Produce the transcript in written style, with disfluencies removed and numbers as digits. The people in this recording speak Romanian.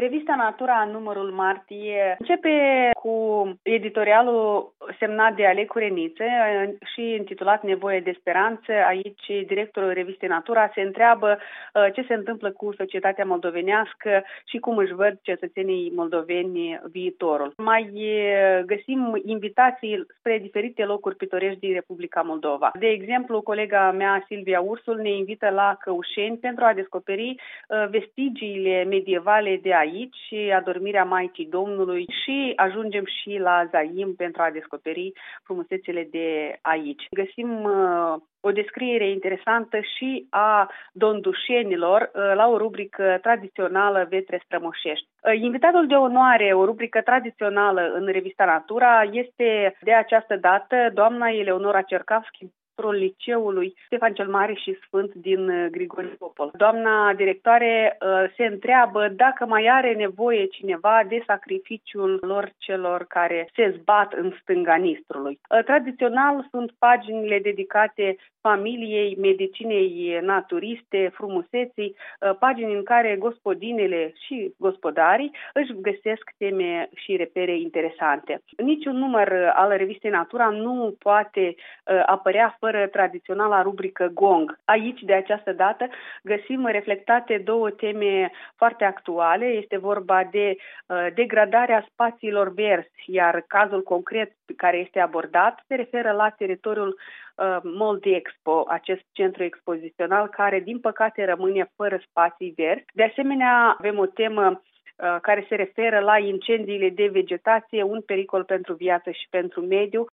Revista Natura, numărul martie, începe cu editorialul semnat de Alec Cureniță și intitulat Nevoie de speranță. Aici directorul revistei Natura se întreabă ce se întâmplă cu societatea moldovenească și cum își văd cetățenii moldoveni viitorul. Mai găsim invitații spre diferite locuri pitorești din Republica Moldova. De exemplu, colega mea Silvia Ursul ne invită la Căușeni pentru a descoperi vestigiile medievale de aici și adormirea Maicii Domnului și ajungem și la Zaim pentru a descoperi frumusețele de aici. Găsim o descriere interesantă și a dondușenilor la o rubrică tradițională Vetre strămoșești. Invitatul de onoare, o rubrică tradițională în revista Natura, este de această dată doamna Eleonora Cercavski, liceului Ștefan cel Mare și Sfânt din Grigore Popol. Doamna directoare se întreabă dacă mai are nevoie cineva de sacrificiul lor celor care se zbat în stânga Nistrului. Tradițional sunt paginile dedicate familiei, medicinei naturiste, frumuseții, pagini în care gospodinele și gospodarii își găsesc teme și repere interesante. Niciun număr al revistei Natura nu poate apărea fără tradiționala rubrică Gong. Aici, de această dată, găsim reflectate două teme foarte actuale. Este vorba de degradarea spațiilor verzi, iar cazul concret care este abordat se referă la teritoriul Moldexpo, acest centru expozițional care, din păcate, rămâne fără spații verzi. De asemenea, avem o temă care se referă la incendiile de vegetație, un pericol pentru viață și pentru mediu.